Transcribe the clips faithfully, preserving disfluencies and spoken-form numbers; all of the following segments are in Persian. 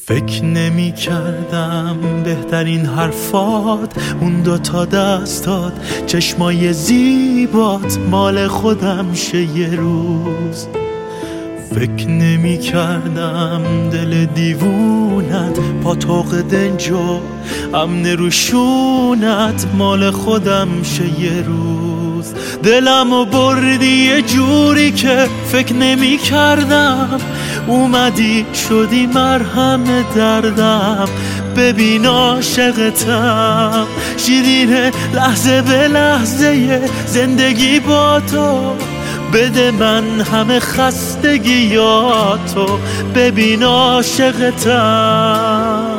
فکر نمی کردم بهترین حرفات اون دوتا دستات چشمای زیبات مال خودم شه یه روز. فکر نمی کردم دل دیوونت پاتوق دنجو امن روشونت مال خودم شه یه روز. دلمو بردی یه جوری که فکر نمی کردم، اومدی شدی مرهم دردم. ببین عاشقتم شیرینه لحظه به لحظه زندگی با تو، بده من همه خستگیاتو. ببین عاشقتم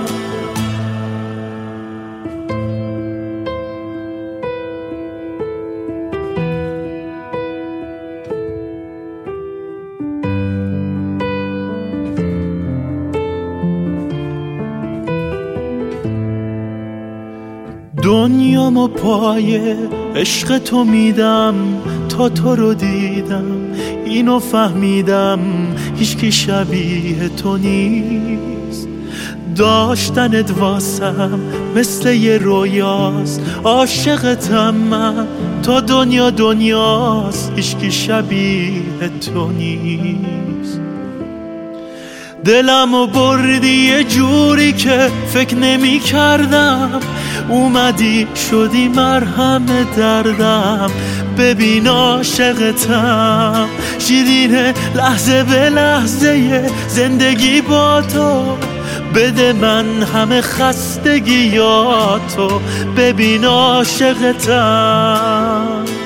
دنیامو پای عشق تو میدم تا تو رو دیدم، اینو فهمیدم هیچکی شبیه تو نیست. داشتنت واسم مثل یه رویاست، عاشقتم من تا دنیا دنیاست، هیچکی شبیه تو نیست. دلمو بردی یه جوری که فکر نمی کردم، اومدی شدی مرهم دردم. ببین عاشقتم شیرینه لحظه به لحظه زندگی با تو، بده من همه خستگیاتو. ببین عاشقتم